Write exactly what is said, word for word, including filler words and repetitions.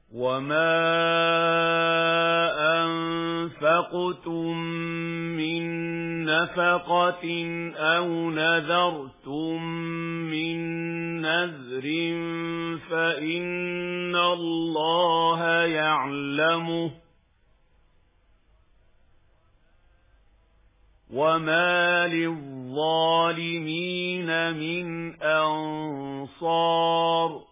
وَمَا أَنفَقْتُم مِّن نَّفَقَةٍ أَوْ نَذَرْتُم مِّن نَّذْرٍ فَإِنَّ اللَّهَ يَعْلَمُهُ وَمَا لِلظَّالِمِينَ مِنْ أَنصَارٍ